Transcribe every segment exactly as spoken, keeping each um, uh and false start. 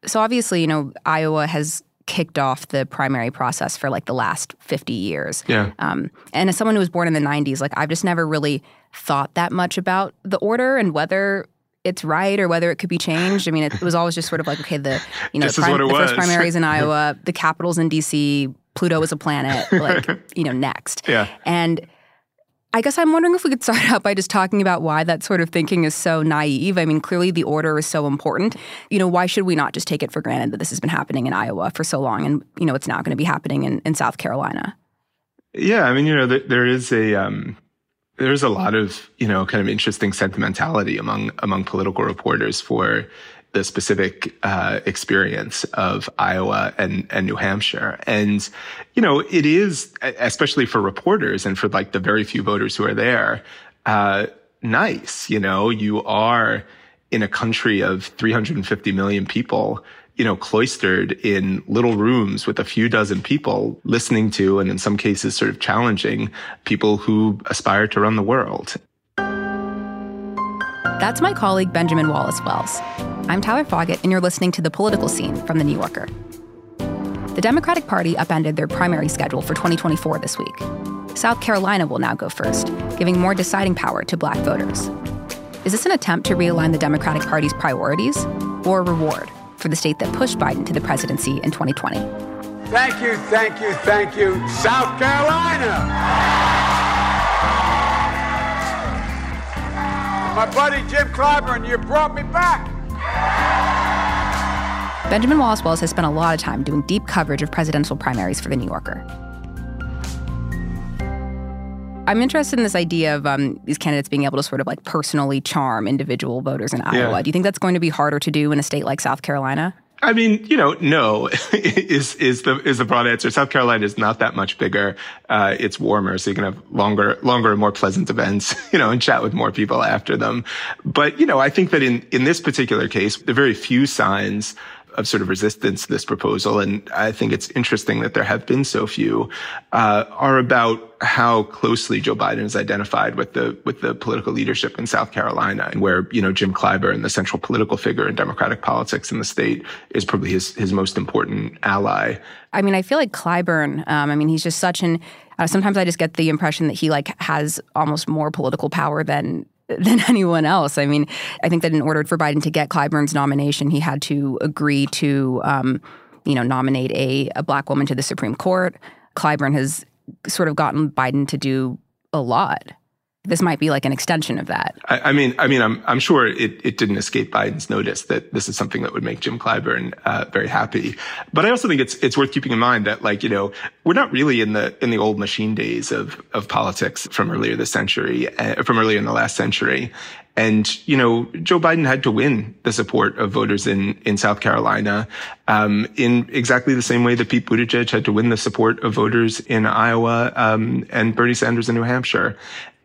So obviously, you know, Iowa has kicked off the primary process for like the last fifty years. Yeah. Um, and as someone who was born in the nineties, like I've just never really thought that much about the order and whether it's right or whether it could be changed. I mean, it, it was always just sort of like, okay, the you know This the, is prim- what it the was. first primaries in Iowa, the capital's in D C, Pluto is a planet, like, you know, next. Yeah. And I guess I'm wondering if we could start out by just talking about why that sort of thinking is so naive. I mean, clearly the order is so important. You know, why should we not just take it for granted that this has been happening in Iowa for so long and, you know, it's now going to be happening in, in South Carolina? Yeah, I mean, you know, there, there is a um, there's a lot of, you know, kind of interesting sentimentality among among political reporters for the specific uh, experience of Iowa and, and New Hampshire. And, you know, it is, especially for reporters and for like the very few voters who are there, uh, nice. You know, you are in a country of three hundred fifty million people, you know, cloistered in little rooms with a few dozen people listening to, and in some cases sort of challenging people who aspire to run the world. That's my colleague, Benjamin Wallace Wells. I'm Tyler Foggett, and you're listening to The Political Scene from The New Yorker. The Democratic Party upended their primary schedule for twenty twenty-four this week. South Carolina will now go first, giving more deciding power to black voters. Is this an attempt to realign the Democratic Party's priorities or a reward for the state that pushed Biden to the presidency in twenty twenty? Thank you, thank you, thank you, South Carolina! My buddy Jim Clyburn, you brought me back. Benjamin Wallace Wells has spent a lot of time doing deep coverage of presidential primaries for The New Yorker. I'm interested in this idea of um, these candidates being able to sort of like personally charm individual voters in Iowa. Yeah. Do you think that's going to be harder to do in a state like South Carolina? I mean, you know, no is is the is the broad answer. South Carolina is not that much bigger. Uh, it's warmer, so you can have longer, longer and more pleasant events, you know, and chat with more people after them. But you know, I think that in in this particular case, there are very few signs of sort of resistance to this proposal, and I think it's interesting that there have been so few, uh, are about how closely Joe Biden is identified with the with the political leadership in South Carolina, and where, you know, Jim Clyburn, the central political figure in Democratic politics in the state, is probably his his most important ally. I mean, I feel like Clyburn, um, I mean, he's just such an, uh, sometimes I just get the impression that he like has almost more political power than than anyone else. I mean, I think that in order for Biden to get Clyburn's nomination, he had to agree to, um, you know, nominate a, a black woman to the Supreme Court. Clyburn has sort of gotten Biden to do a lot. This might be like an extension of that. I, I mean, I mean, I'm I'm sure it, it didn't escape Biden's notice that this is something that would make Jim Clyburn uh, very happy. But I also think it's it's worth keeping in mind that, like, you know, we're not really in the in the old machine days of of politics from earlier this century, uh, from earlier in the last century. And, you know, Joe Biden had to win the support of voters in, in South Carolina, um, in exactly the same way that Pete Buttigieg had to win the support of voters in Iowa, um, and Bernie Sanders in New Hampshire.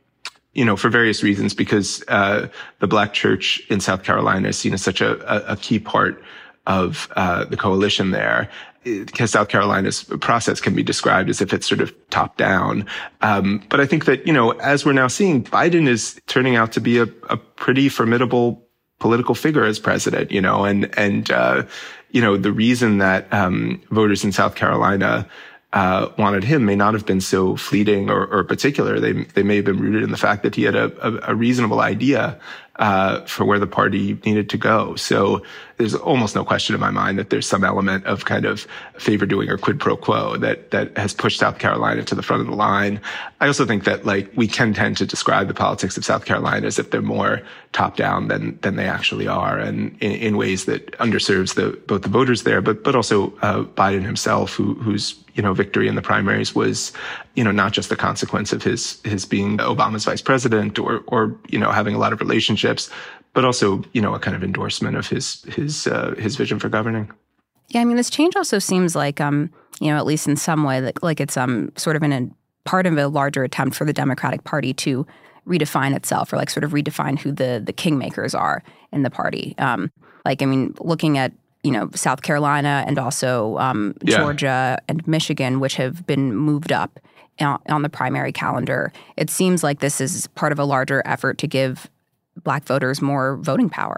You know, for various reasons, because uh, the black church in South Carolina is seen as such a, a, a key part of uh, the coalition there. Because South Carolina's process can be described as if it's sort of top down. Um, but I think that, you know, as we're now seeing, Biden is turning out to be a, a pretty formidable political figure as president, you know, and, and, uh, you know, the reason that, um, voters in South Carolina, uh, wanted him may not have been so fleeting or, or particular. They, they may have been rooted in the fact that he had a, a, a reasonable idea, uh, for where the party needed to go. So there's almost no question in my mind that there's some element of kind of favor doing or quid pro quo that, that has pushed South Carolina to the front of the line. I also think that, like, we can tend to describe the politics of South Carolina as if they're more top down than, than they actually are, and in, in ways that underserves the, both the voters there, but, but also, uh, Biden himself, who, whose, you know, victory in the primaries was, you know, not just the consequence of his, his being Obama's vice president or, or, you know, having a lot of relationships, but also, you know, a kind of endorsement of his, his, uh, his vision for governing. Yeah, I mean, this change also seems like, um, you know, at least in some way, like, like it's um sort of in a part of a larger attempt for the Democratic Party to redefine itself, or like sort of redefine who the the kingmakers are in the party. Um, like, I mean, looking at, you know, South Carolina and also um, yeah. Georgia and Michigan, which have been moved up on, on the primary calendar, it seems like this is part of a larger effort to give black voters more voting power,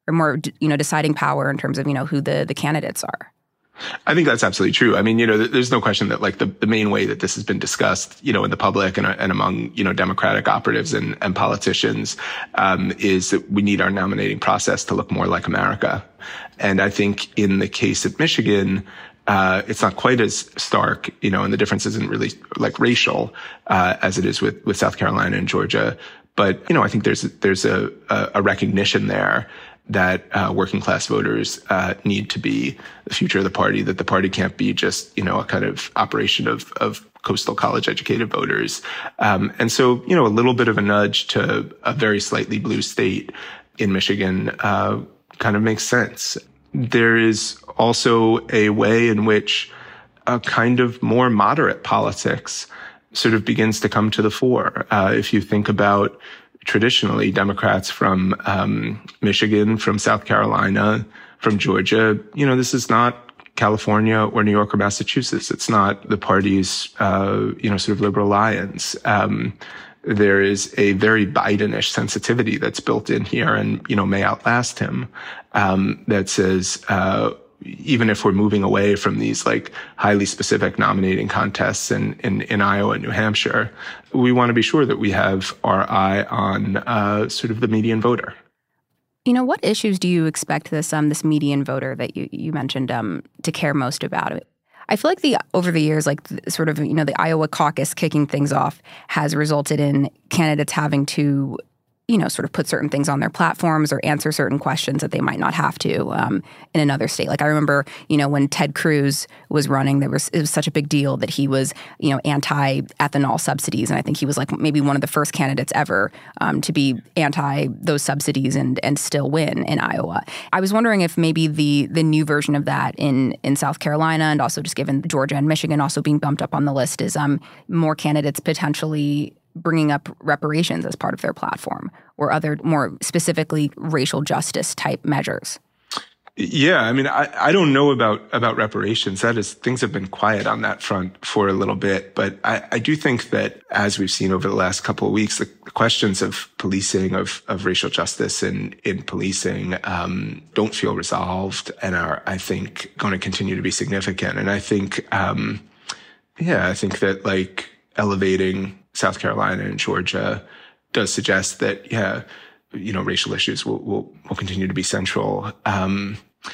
or more, you know, deciding power in terms of, you know, who the, the candidates are. I think that's absolutely true. I mean, you know, there's no question that like the, the main way that this has been discussed, you know, in the public and, and among, you know, Democratic operatives and, and politicians, um, is that we need our nominating process to look more like America. And I think in the case of Michigan, uh, it's not quite as stark, you know, and the difference isn't really like racial, uh, as it is with, with South Carolina and Georgia. But, you know, I think there's, there's a, a recognition there that uh, working class voters uh, need to be the future of the party, that the party can't be just, you know, a kind of operation of, of coastal college educated voters. Um, and so, you know, a little bit of a nudge to a very slightly blue state in Michigan uh, kind of makes sense. There is also a way in which a kind of more moderate politics sort of begins to come to the fore. Uh, if you think about traditionally Democrats from um, Michigan, from South Carolina, from Georgia, you know, this is not California or New York or Massachusetts. It's not the party's, uh, you know, sort of liberal lions. Um, there is a very Bidenish sensitivity that's built in here and, you know, may outlast him, um, that says, uh, even if we're moving away from these like highly specific nominating contests in, in, in Iowa and New Hampshire, we want to be sure that we have our eye on uh, sort of the median voter. You know, what issues do you expect this um this median voter that you, you mentioned um to care most about? I feel like the over the years, like the, sort of, you know, the Iowa caucus kicking things off has resulted in candidates having to, you know, sort of put certain things on their platforms or answer certain questions that they might not have to um, in another state. Like I remember, you know, when Ted Cruz was running, there was it was such a big deal that he was, you know, anti-ethanol subsidies, and I think he was like maybe one of the first candidates ever um, to be anti those subsidies and and still win in Iowa. I was wondering if maybe the the new version of that in in South Carolina, and also just given Georgia and Michigan also being bumped up on the list, is um more candidates potentially bringing up reparations as part of their platform or other more specifically racial justice type measures. Yeah, I mean, I, I don't know about, about reparations. That is, things have been quiet on that front for a little bit. But I, I do think that as we've seen over the last couple of weeks, the questions of policing, of, of racial justice in, in policing, um, don't feel resolved and are, I think, going to continue to be significant. And I think, um, yeah, I think that like elevating South Carolina and Georgia does suggest that, yeah, you know, racial issues will, will, will continue to be central. Um,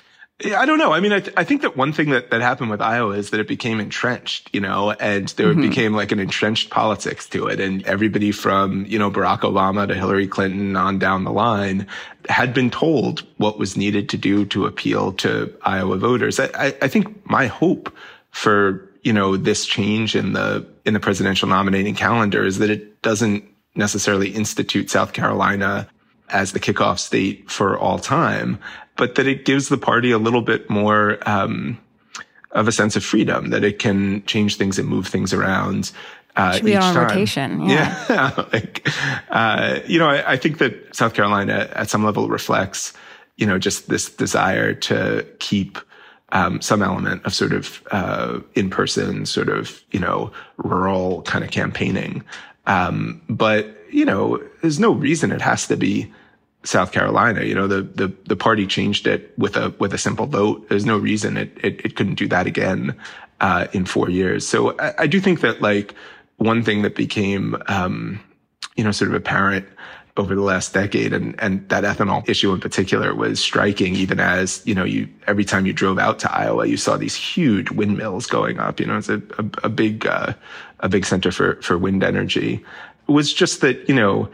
I don't know. I mean, I, th- I think that one thing that, that happened with Iowa is that it became entrenched, you know, and there mm-hmm. became like an entrenched politics to it. And everybody from, you know, Barack Obama to Hillary Clinton on down the line had been told what was needed to do to appeal to Iowa voters. I, I, I think my hope for, you know, this change in the, in the presidential nominating calendar is that it doesn't necessarily institute South Carolina as the kickoff state for all time, but that it gives the party a little bit more, um, of a sense of freedom, that it can change things and move things around. Uh, Should be each on time. rotation. Yeah. yeah. like, uh, you know, I, I think that South Carolina at some level reflects, you know, just this desire to keep Um, some element of sort of uh, in-person, sort of, you know, rural kind of campaigning. Um, but, you know, there's no reason it has to be South Carolina. You know, the the the party changed it with a with a simple vote. There's no reason it it, it couldn't do that again uh, in four years. So I, I do think that like one thing that became, um, you know, sort of apparent over the last decade, and, and that ethanol issue in particular was striking, even as, you know, you, every time you drove out to Iowa, you saw these huge windmills going up. You know, it's a, a, a big, uh, a big center for, for wind energy. It was just that, you know,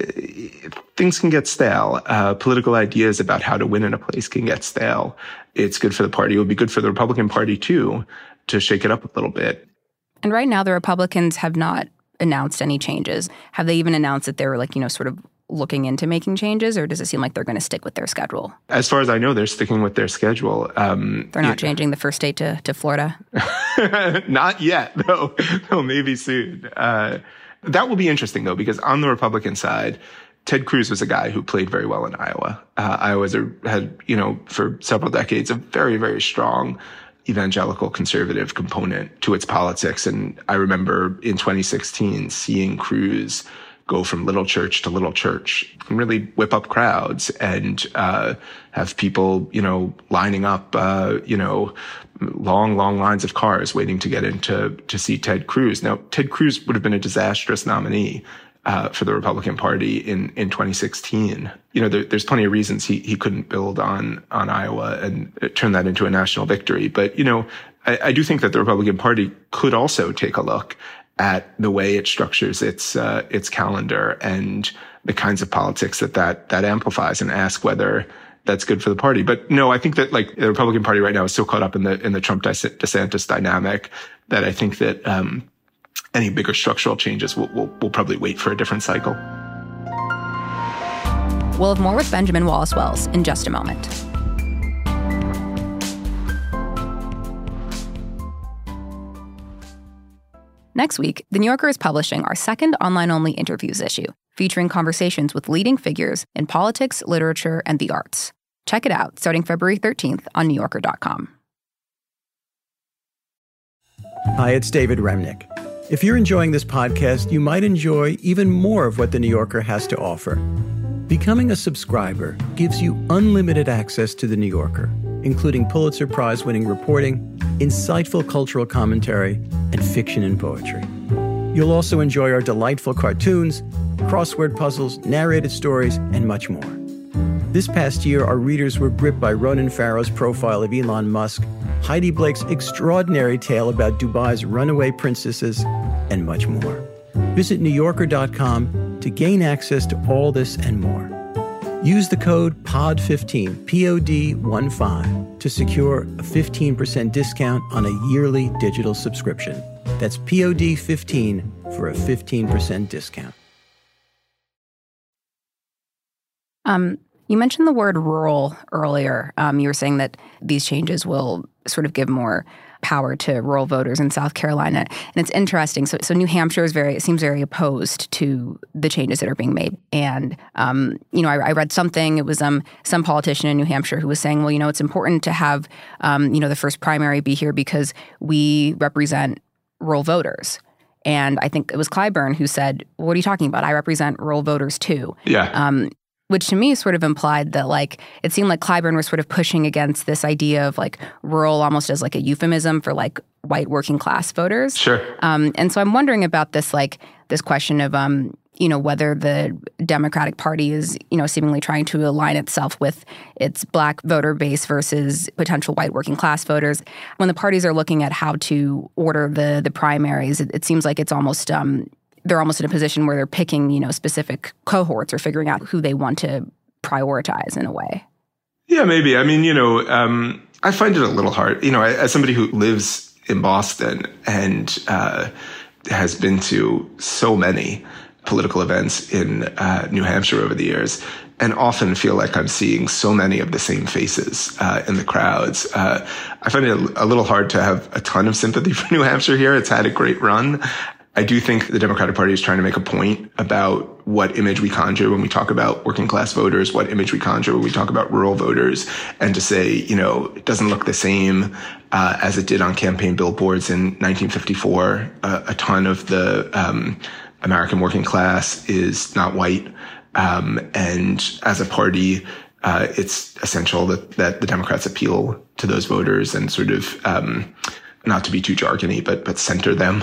things can get stale. Uh, political ideas about how to win in a place can get stale. It's good for the party. It would be good for the Republican Party too, to shake it up a little bit. And right now, the Republicans have not announced any changes. Have they even announced that they're like, you know, sort of looking into making changes, or does it seem like they're going to stick with their schedule? As far as I know, they're sticking with their schedule. Um, they're not yeah. changing the first state to, to Florida? Not yet, though. No, maybe soon. Uh, that will be interesting, though, because on the Republican side, Ted Cruz was a guy who played very well in Iowa. Uh, Iowa had, you know, for several decades, a very, very strong evangelical conservative component to its politics. And I remember in twenty sixteen seeing Cruz go from little church to little church and really whip up crowds and uh, have people, you know, lining up, uh, you know, long, long lines of cars waiting to get in to, to see Ted Cruz. Now, Ted Cruz would have been a disastrous nominee uh, for the Republican Party in, in twenty sixteen. You know, there, there's plenty of reasons he, he couldn't build on, on Iowa and turn that into a national victory. But, you know, I, I do think that the Republican Party could also take a look at the way it structures its uh, its calendar and the kinds of politics that, that that amplifies, and ask whether that's good for the party. But no, I think that like the Republican Party right now is so caught up in the in the Trump DeSantis dynamic that I think that um, any bigger structural changes will will will probably wait for a different cycle. We'll have more with Benjamin Wallace Wells in just a moment. Next week, The New Yorker is publishing our second online-only interviews issue, featuring conversations with leading figures in politics, literature, and the arts. Check it out starting February thirteenth on new yorker dot com. Hi, it's David Remnick. If you're enjoying this podcast, you might enjoy even more of what The New Yorker has to offer. Becoming a subscriber gives you unlimited access to The New Yorker, including Pulitzer Prize-winning reporting, insightful cultural commentary, and fiction and poetry. You'll also enjoy our delightful cartoons, crossword puzzles, narrated stories, and much more. This past year, our readers were gripped by Ronan Farrow's profile of Elon Musk, Heidi Blake's extraordinary tale about Dubai's runaway princesses, and much more. Visit new yorker dot com to gain access to all this and more. Use the code P O D fifteen, P O D fifteen, to secure a fifteen percent discount on a yearly digital subscription. That's P O D fifteen for a fifteen percent discount. Um, you mentioned the word rural earlier. Um, you were saying that these changes will sort of give more power to rural voters in South Carolina. And it's interesting. So, so New Hampshire is very, it seems very opposed to the changes that are being made. And, um, you know, I, I read something, it was um, some politician in New Hampshire who was saying, well, you know, it's important to have, um, you know, the first primary be here because we represent rural voters. And I think it was Clyburn who said, well, what are you talking about? I represent rural voters too. Yeah. Um, which to me sort of implied that, like, it seemed like Clyburn was sort of pushing against this idea of, like, rural almost as, like, a euphemism for, like, white working class voters. Sure. Um, and so I'm wondering about this, like, this question of, um, you know, whether the Democratic Party is, you know, seemingly trying to align itself with its black voter base versus potential white working class voters. When the parties are looking at how to order the the primaries, it, it seems like it's almost um, they're almost in a position where they're picking, you know, specific cohorts or figuring out who they want to prioritize in a way. Yeah, maybe. I mean, you know, um, I find it a little hard. You know, as somebody who lives in Boston and uh, has been to so many political events in uh, New Hampshire over the years, and often feel like I'm seeing so many of the same faces uh, in the crowds. Uh, I find it a, a little hard to have a ton of sympathy for New Hampshire here. It's had a great run. I do think the Democratic Party is trying to make a point about what image we conjure when we talk about working class voters, what image we conjure when we talk about rural voters, and to say, you know, it doesn't look the same uh, as it did on campaign billboards in nineteen fifty-four. Uh, a ton of the um, American working class is not white. Um, and as a party, uh, it's essential that, that the Democrats appeal to those voters and sort of, um, not to be too jargony, but, but center them.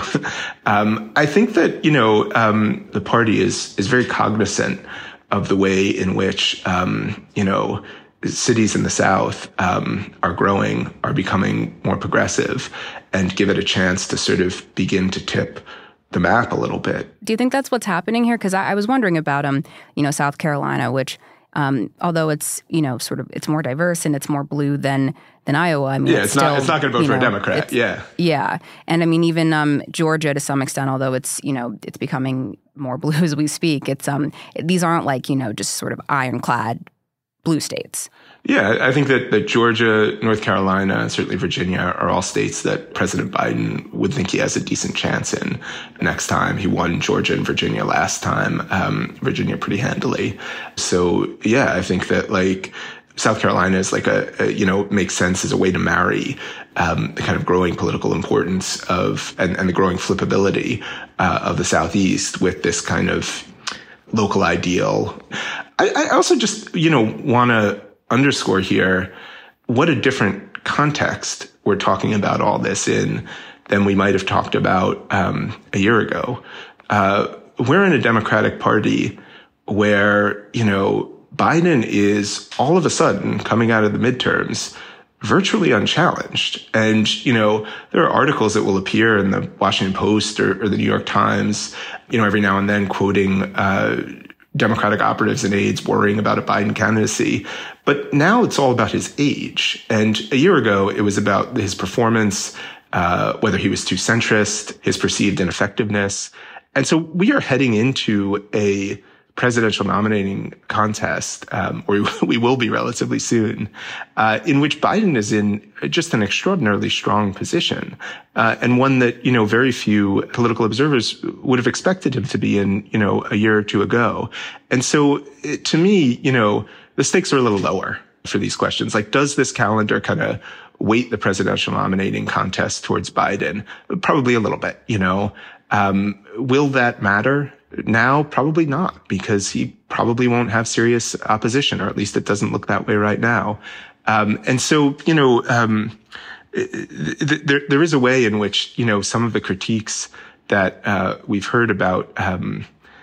um, I think that, you know, um, the party is, is very cognizant of the way in which, um, you know, cities in the South, um, are growing, are becoming more progressive, and give it a chance to sort of begin to tip the map a little bit. Do you think that's what's happening here? Because I, I was wondering about, um, you know, South Carolina, which, um, although it's, you know, sort of, it's more diverse and it's more blue than than Iowa. I mean, yeah, it's, it's still, not it's not going to vote for know, a Democrat. Yeah, yeah, and I mean, even um, Georgia to some extent, although it's, you know, it's becoming more blue as we speak. It's um, these aren't like, you know, just sort of ironclad blue states. Yeah, I think that, that Georgia, North Carolina, and certainly Virginia are all states that President Biden would think he has a decent chance in next time. He won Georgia and Virginia last time, um, Virginia pretty handily. So, yeah, I think that, like, South Carolina is like a, a, you know, makes sense as a way to marry um, the kind of growing political importance of, and, and the growing flippability uh, of the Southeast with this kind of, local ideal. I, I also just, you know, want to underscore here what a different context we're talking about all this in than we might have talked about um, a year ago. Uh, we're in a Democratic Party where, you know, Biden is all of a sudden coming out of the midterms virtually unchallenged. And, you know, there are articles that will appear in the Washington Post or, or the New York Times, you know, every now and then quoting uh, Democratic operatives and aides worrying about a Biden candidacy. But now it's all about his age. And a year ago, it was about his performance, uh, whether he was too centrist, his perceived ineffectiveness. And so we are heading into a presidential nominating contest, um, or we will be relatively soon, uh, in which Biden is in just an extraordinarily strong position, uh, and one that, you know, very few political observers would have expected him to be in, you know, a year or two ago. And so it, to me, you know, the stakes are a little lower for these questions. Like, does this calendar kind of weight the presidential nominating contest towards Biden? Probably a little bit, you know. Um, will that matter? Now, probably not, because he probably won't have serious opposition, or at least it doesn't look that way right now. Um, and so, you know, um, th- th- there, there is a way in which, you know, some of the critiques that uh, we've heard about, um,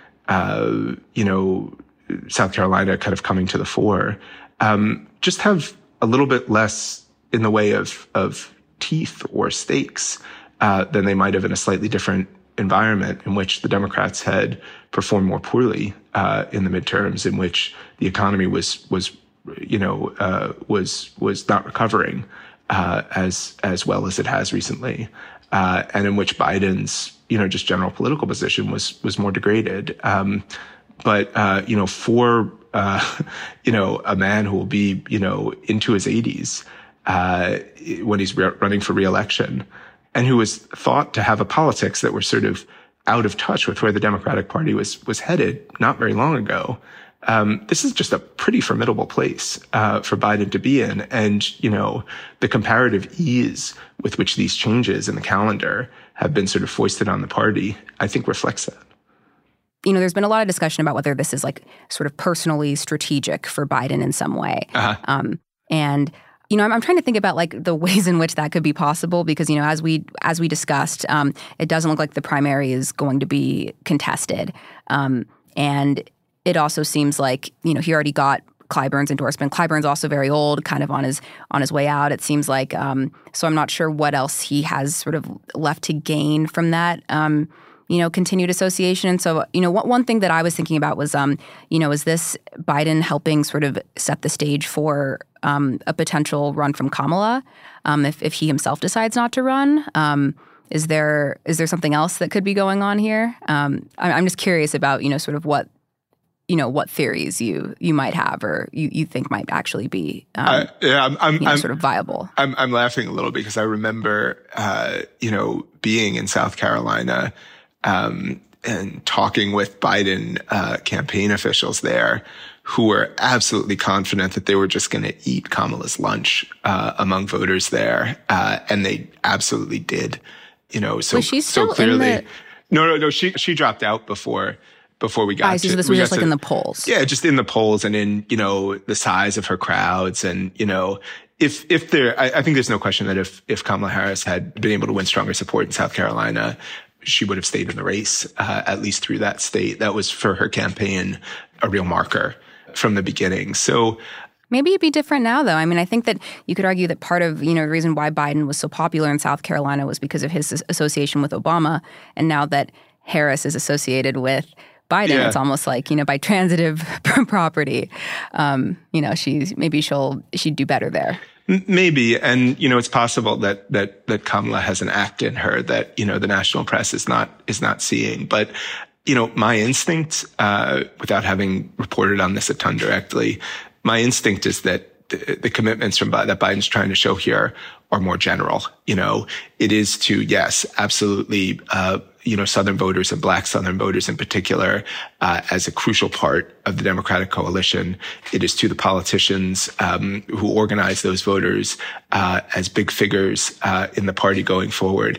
uh, you know, South Carolina kind of coming to the fore, um, just have a little bit less in the way of, of teeth or stakes uh, than they might have in a slightly different environment in which the Democrats had performed more poorly uh, in the midterms, in which the economy was was you know uh, was was not recovering uh, as as well as it has recently, uh, and in which Biden's you know just general political position was was more degraded. Um, but uh, you know for uh, you know a man who will be you know into his eighties uh, when he's re- running for re-election, and who was thought to have a politics that were sort of out of touch with where the Democratic Party was was headed not very long ago. Um, this is just a pretty formidable place uh, for Biden to be in. And, you know, the comparative ease with which these changes in the calendar have been sort of foisted on the party, I think reflects that. You know, there's been a lot of discussion about whether this is like sort of personally strategic for Biden in some way. Uh-huh. Um, and You know, I'm, I'm trying to think about like the ways in which that could be possible, because, you know, as we as we discussed, um, it doesn't look like the primary is going to be contested. Um, and it also seems like, you know, he already got Clyburn's endorsement. Clyburn's also very old, kind of on his on his way out, it seems like. Um, so I'm not sure what else he has sort of left to gain from that, um, you know, continued association. And so, you know, one, one thing that I was thinking about was, um, you know, is this Biden helping sort of set the stage for Um, a potential run from Kamala, um, if, if he himself decides not to run? Um, is there is there something else that could be going on here? Um, I, I'm just curious about, you know, sort of what, you know, what theories you you might have or you, you think might actually be, um, uh, yeah, I'm, I'm, you know, I'm, sort of viable. I'm, I'm laughing a little because I remember, uh, you know, being in South Carolina um, and talking with Biden uh, campaign officials there, who were absolutely confident that they were just going to eat Kamala's lunch uh, among voters there, uh, and they absolutely did. You know, so was she still so clearly, in the... no, no, no. She she dropped out before before we got. I see, to, so this was just like to, in the polls. Yeah, just in the polls and in you know the size of her crowds, and you know if if there, I, I think there's no question that if if Kamala Harris had been able to win stronger support in South Carolina, she would have stayed in the race uh, at least through that state. That was for her campaign a real marker from the beginning. So maybe it'd be different now, though. I mean, I think that you could argue that part of, you know, the reason why Biden was so popular in South Carolina was because of his association with Obama. And now that Harris is associated with Biden, yeah. It's almost like, you know, by transitive property, um, you know, she's maybe she'll she'd do better there. Maybe. And, you know, it's possible that, that, that Kamala has an act in her that, you know, the national press is not, is not seeing. But, you know, my instinct, uh, without having reported on this a ton directly, my instinct is that the, the commitments from that Biden's trying to show here are more general. You know, it is to, yes, absolutely, uh, you know, Southern voters and Black Southern voters in particular, uh, as a crucial part of the Democratic coalition. It is to the politicians, um, who organize those voters, uh, as big figures, uh, in the party going forward.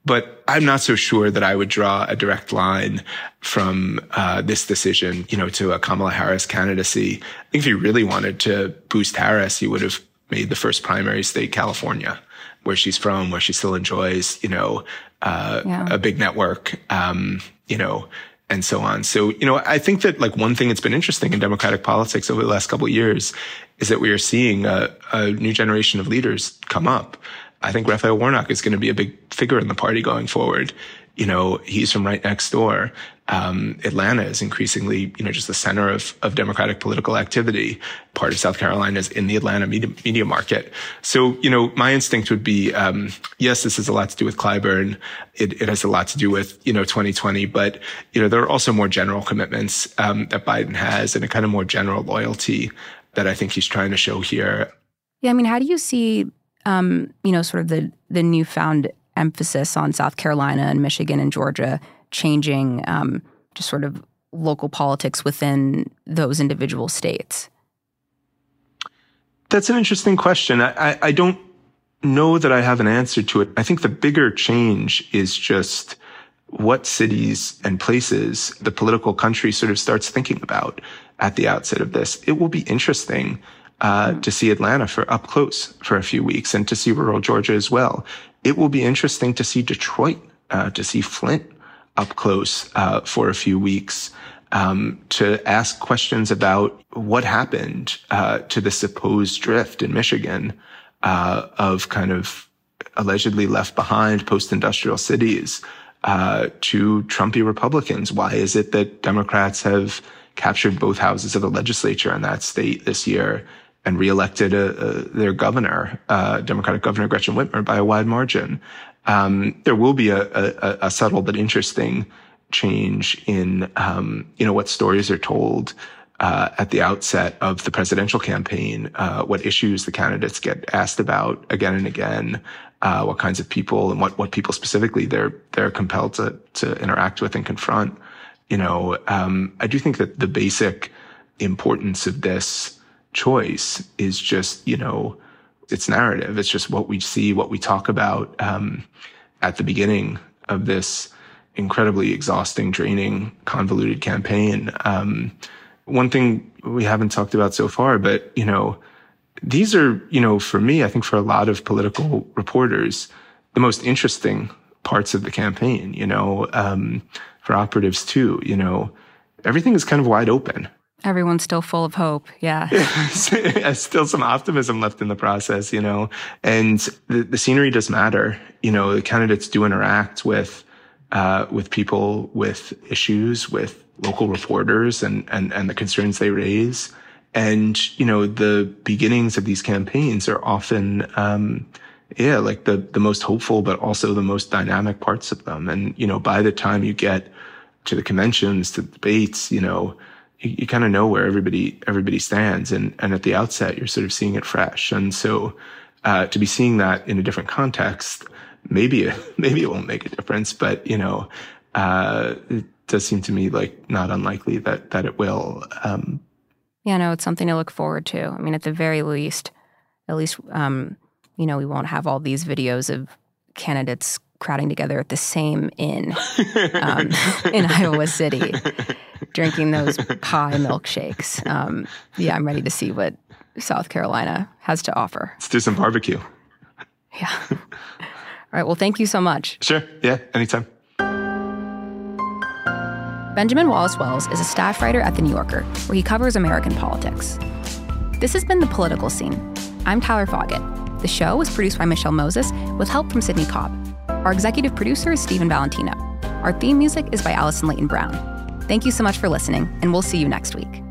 But I'm not so sure that I would draw a direct line from uh, this decision, you know, to a Kamala Harris candidacy. I think if he really wanted to boost Harris, he would have made the first primary state California, where she's from, where she still enjoys, you know, uh, yeah. a big network, um, you know, and so on. So, you know, I think that like one thing that's been interesting in Democratic politics over the last couple of years is that we are seeing a, a new generation of leaders come up. I think Raphael Warnock is going to be a big figure in the party going forward. You know, he's from right next door. Um, Atlanta is increasingly, you know, just the center of, of Democratic political activity. Part of South Carolina is in the Atlanta media, media market. So, you know, my instinct would be, um, yes, this has a lot to do with Clyburn. It, it has a lot to do with, you know, twenty twenty. But, you know, there are also more general commitments um, that Biden has and a kind of more general loyalty that I think he's trying to show here. Yeah, I mean, how do you see, um, you know, sort of the, the newfound emphasis on South Carolina and Michigan and Georgia changing um, just sort of local politics within those individual states? That's an interesting question. I, I, I don't know that I have an answer to it. I think the bigger change is just what cities and places the political country sort of starts thinking about at the outset of this. It will be interesting uh, mm-hmm. to see Atlanta for up close for a few weeks and to see rural Georgia as well. It will be interesting to see Detroit, uh, to see Flint up close uh, for a few weeks, um, to ask questions about what happened uh, to the supposed drift in Michigan uh, of kind of allegedly left behind post-industrial cities uh, to Trumpy Republicans. Why is it that Democrats have captured both houses of the legislature in that state this year and reelected a, a, their governor, uh, Democratic Governor Gretchen Whitmer, by a wide margin? Um, there will be a, a, a subtle but interesting change in, um, you know, what stories are told uh, at the outset of the presidential campaign, uh, what issues the candidates get asked about again and again, uh, what kinds of people and what, what people specifically they're they're compelled to to interact with and confront. You know, um, I do think that the basic importance of this choice is just, you know, it's narrative. It's just what we see, what we talk about um, at the beginning of this incredibly exhausting, draining, convoluted campaign. Um, one thing we haven't talked about so far, but, you know, these are, you know, for me, I think for a lot of political reporters, the most interesting parts of the campaign, you know, um, for operatives too, you know, everything is kind of wide open. Everyone's still full of hope. Yeah. There's still some optimism left in the process, you know, and the, the scenery does matter. You know, the candidates do interact with, uh, with people with issues, with local reporters and, and, and the concerns they raise. And, you know, the beginnings of these campaigns are often, um, yeah, like the, the most hopeful, but also the most dynamic parts of them. And, you know, by the time you get to the conventions, to the debates, you know, you, you kind of know where everybody, everybody stands. And, and at the outset, you're sort of seeing it fresh. And so, uh, to be seeing that in a different context, maybe, maybe it won't make a difference, but, you know, uh, it does seem to me like not unlikely that, that it will. Um, yeah, no, it's something to look forward to. I mean, at the very least, at least, um, you know, we won't have all these videos of candidates crowding together at the same inn um, in Iowa City, drinking those pie milkshakes. Um, yeah, I'm ready to see what South Carolina has to offer. Let's do some barbecue. Yeah. All right. Well, thank you so much. Sure. Yeah, anytime. Benjamin Wallace Wells is a staff writer at The New Yorker, where he covers American politics. This has been The Political Scene. I'm Tyler Foggett. The show was produced by Michelle Moses with help from Sydney Cobb. Our executive producer is Stephen Valentino. Our theme music is by Allison Leighton Brown. Thank you so much for listening, and we'll see you next week.